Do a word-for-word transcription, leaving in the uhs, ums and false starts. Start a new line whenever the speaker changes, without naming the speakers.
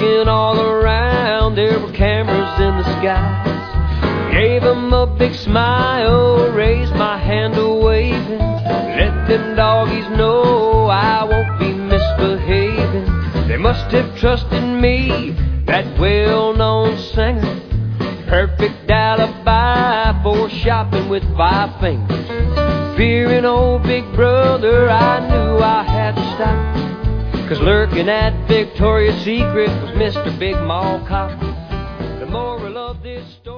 looking all around. There were cameras in the skies. Gave them a big smile, raised my hand a waving. Let them doggies know I won't be misbehaving. They must have trusted me, that well-known singer. Perfect alibi for shopping with five fingers. Fearing old Big Brother, I knew I had to stop. 'Cause lurking at Victoria's Secret was Mister Big Mall Cop. The moral of this story